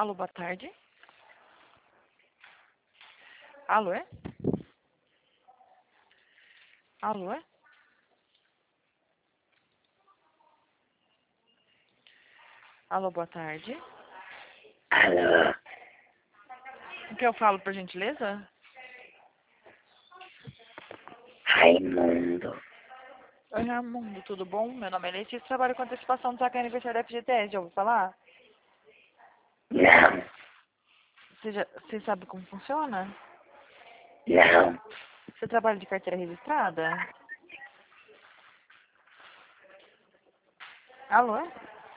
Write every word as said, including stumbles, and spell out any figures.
Alô, boa tarde. Alô, é? Alô, é? Alô, boa tarde. Alô, O que eu falo, por gentileza? Raimundo. Oi, Raimundo, tudo bom? Meu nome é Letícia, trabalho com antecipação do saque aniversário da F G T S, já ouviu falar? Não, Você, já, você sabe como funciona? não, Você trabalha de carteira registrada? Alô, é?